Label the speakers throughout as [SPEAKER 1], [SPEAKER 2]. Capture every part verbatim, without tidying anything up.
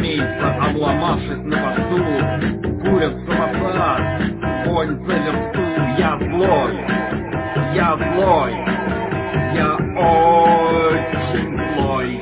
[SPEAKER 1] армейца, обломавшись на посту, курят самосад, вонь за версту. Я злой, я злой, я очень злой.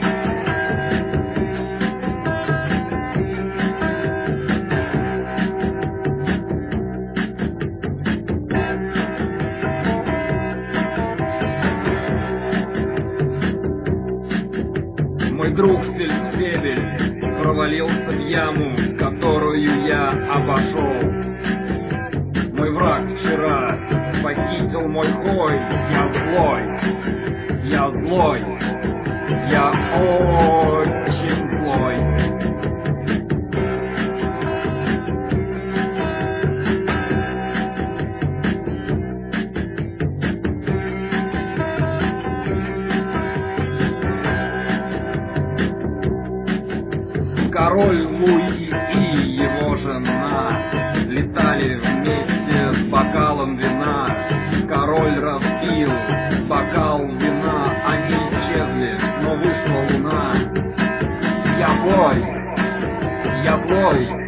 [SPEAKER 1] Мой друг фельдфебель провалился в яму, которую я обошел. Мой враг вчера похитил мой хой. Я злой, я злой, я очень злой. Король Луи и его жена летали вместе с бокалом вина. Король разбил бокал вина, они исчезли, но вышла луна. Я злой, я злой.